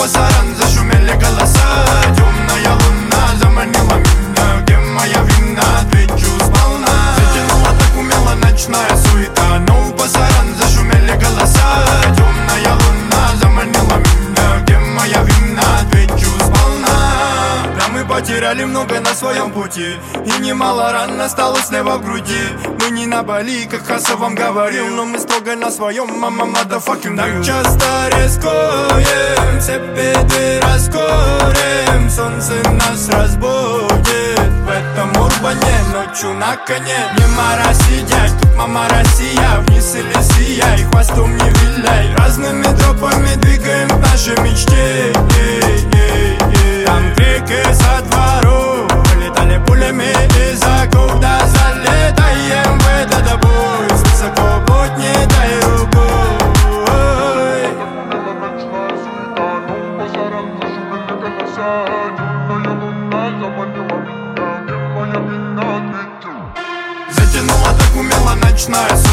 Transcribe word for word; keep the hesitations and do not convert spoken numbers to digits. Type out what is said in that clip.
пасаран зашумели голоса. Темная луна заманила меня, где моя вина, отвечу сполна. Затянула так умело ночная суета, но у пасаран зашумели голоса. Темная луна заманила меня, где моя вина, отвечу сполна. Да, мы потеряли много на своем пути, и немало ран осталось слева в груди. Мы не на Бали, как Хаса вам говорил, но мы строго на своем, мама, motherfucking real. Так часто рискуем, все беды раскроем, солнце нас разбудит в этом урбане, ночью на коне. Мимо рассидять, тут мама Россия, вниз или сияй, хвостом не виляй. Разными тропами двигаем к нашей мечте. Там крики со двору, летали пулями из оков, да залетаем в этот бой. С высоко поднятой рукой. Затянула так умело ночная суета.